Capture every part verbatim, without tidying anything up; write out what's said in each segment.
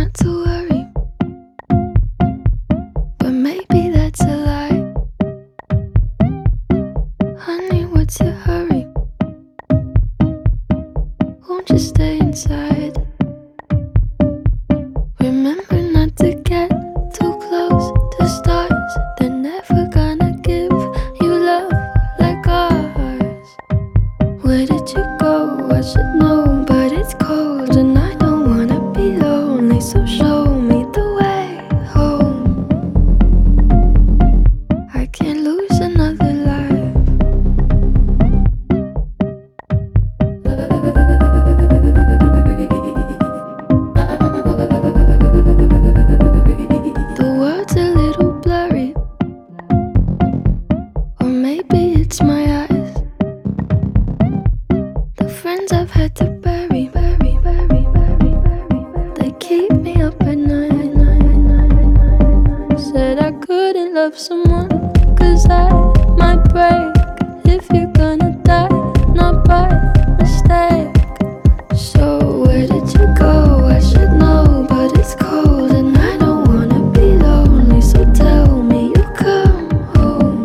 not to worry, but maybe that's a lie. Honey, what's your hurry? Won't you stay inside? Remember not to get too close to stars. They're never gonna give you love like ours. Where did you go? I should know, but it's cold and I don't wanna be lonely. So show me the way home. I can't lose another life. The world's a little blurry, or maybe it's my eyes. The friends I've had to bury, bury, bury, bury, bury, bury. They keep me up at night, night, night, night. Said I couldn't love someone, cause I might break. If you're gonna die, not by mistake. So where did you go? I should know, but it's cold and I don't wanna be lonely. So tell me you'll come home,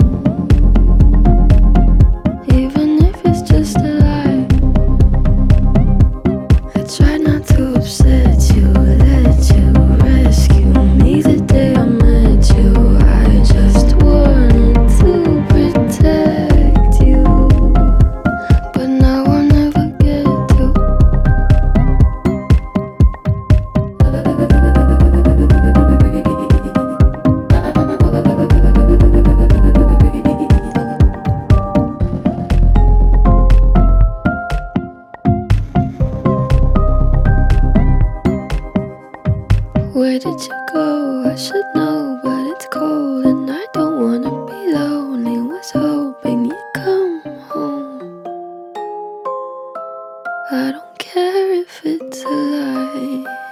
even if it's just a lie. I tried not to upset you, let you rescue me the day I met you. I just wanted to protect you, but now I'll never get to. Where did you go? I should know, but it's cold and I don't wanna be lonely. Was hoping you'd come home. I don't care if it's a lie.